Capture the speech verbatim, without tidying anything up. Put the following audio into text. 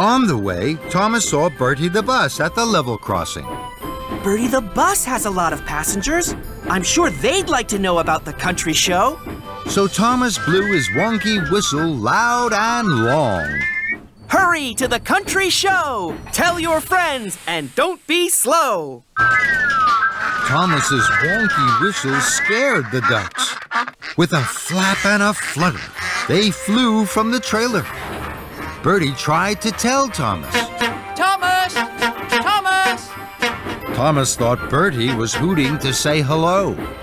On the way, Thomas saw Bertie the bus at the level crossing. Bertie the bus has a lot of passengers. I'm sure they'd like to know about the country show. So Thomas blew his wonky whistle loud and long. Hurry to the country show! Tell your friends and don't be slow! Thomas's wonky whistle scared the ducks. With a flap and a flutter, they flew from the trailer. Bertie tried to tell Thomas. Thomas! Thomas! Thomas thought Bertie was hooting to say hello.